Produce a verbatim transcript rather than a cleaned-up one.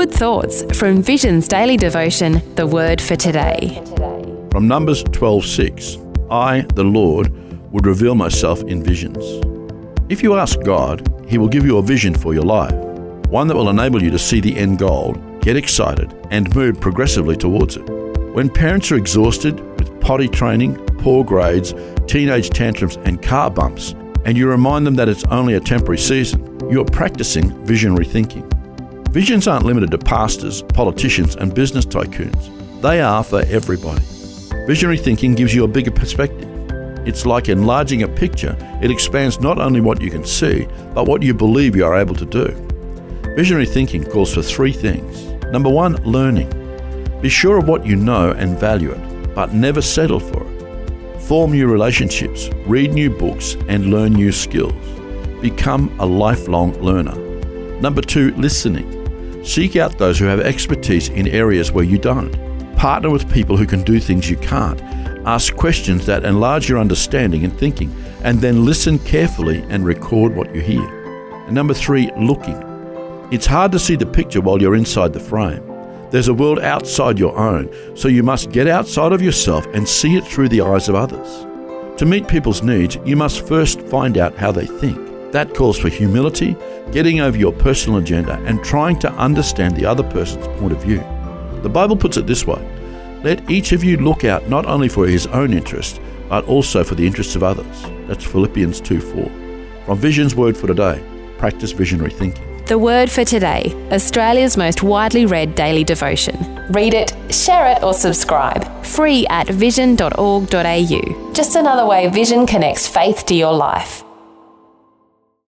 good thoughts from Vision's daily devotion, The Word for Today. From Numbers twelve six, I, the Lord, would reveal myself in visions. If you ask God, He will give you a vision for your life, one that will enable you to see the end goal, get excited, and move progressively towards it. When parents are exhausted with potty training, poor grades, teenage tantrums, and car bumps, and you remind them that it's only a temporary season, you're practicing visionary thinking. Visions aren't limited to pastors, politicians, and business tycoons. They are for everybody. Visionary thinking gives you a bigger perspective. It's like enlarging a picture. It expands not only what you can see, but what you believe you are able to do. Visionary thinking calls for three things. Number one, learning. Be sure of what you know and value it, but never settle for it. Form new relationships, read new books, and learn new skills. Become a lifelong learner. Number two, listening. Seek out those who have expertise in areas where you don't. Partner with people who can do things you can't. Ask questions that enlarge your understanding and thinking, and then listen carefully and record what you hear. And number three, looking. It's hard to see the picture while you're inside the frame. There's a world outside your own, so you must get outside of yourself and see it through the eyes of others. To meet people's needs, you must first find out how they think. That calls for humility, getting over your personal agenda, and trying to understand the other person's point of view. The Bible puts it this way: let each of you look out not only for his own interest, but also for the interests of others. That's Philippians two four. From Vision's Word for Today, practice visionary thinking. The Word for Today, Australia's most widely read daily devotion. Read it, share it, or subscribe. Free at vision dot org dot a u. Just another way Vision connects faith to your life.